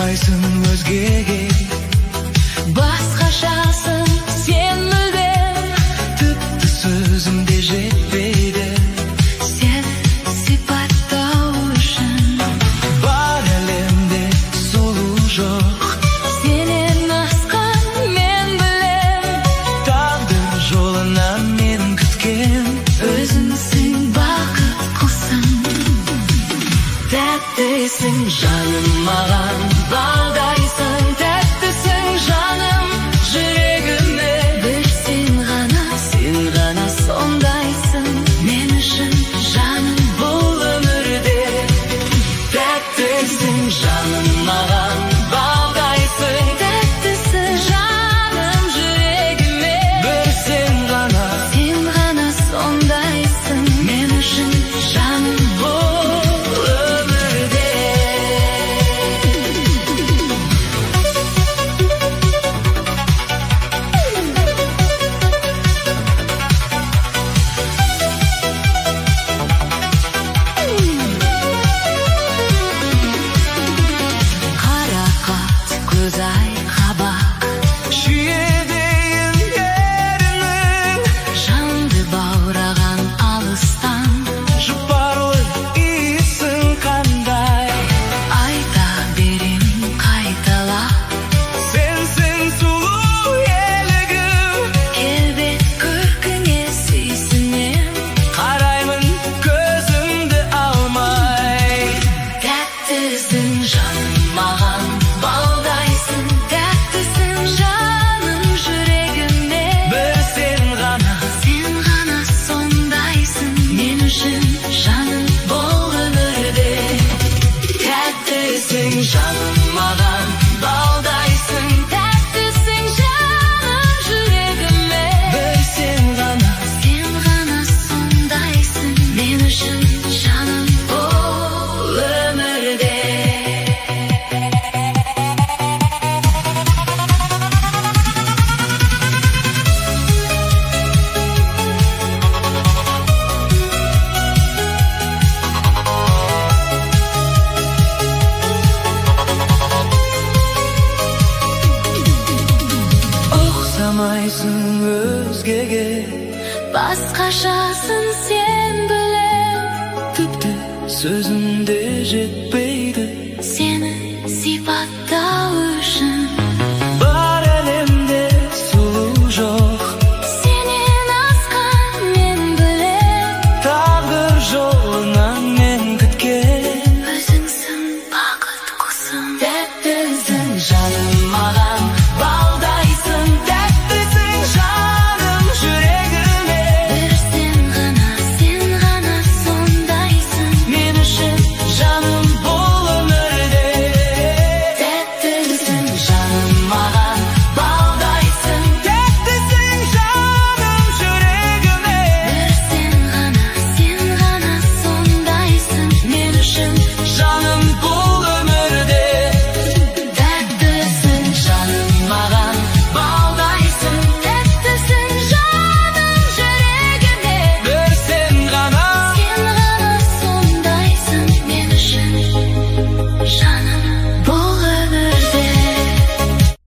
ұқсамайсың өзгеге, басқашасың сен мүлдем, тіпті сөзім де жетпейді сен сипаттау үшін. Бар әлемде сұлу жоқ, Сенен асқан мен білем, тағдыр жолынан мен күткен. өзіңсің бақыт құсым, тәттісің жаным маған, балдайсың, тәттісің жаным жүрегіме. Бір сен ғана сондайсың мен үшін жаным бұл өмірде. Тәттісің жаным маған, балдайсың, Тәттісің жаным жүрегіме. бір сен ғана сондайсың мен үшін жаным бұл өмірде. Қарақат көз ай қабақ, сүйедейін ерінің, жанды баураған алыстан. жұпарлы иісің қандай. Айта берем қайталап, Сенсің сұлу елігім, келбет көркіңе сүйсінем. қараймын көзімді алмай. Тәттісің жаным маған, балдайсың, тәттісің жаным жүрегіме. Бір сен ғана сондайсың мен үшін жаным бұл өмірде. Тәттісің жаным маған, балдайсың, тәттісің жаным жүрегіме. бір сен ғана сондайсың мен үшін жаным бұл өмірде. ұқсамайсың өзгеге, Басқашасың сен білем, тіпті сөзім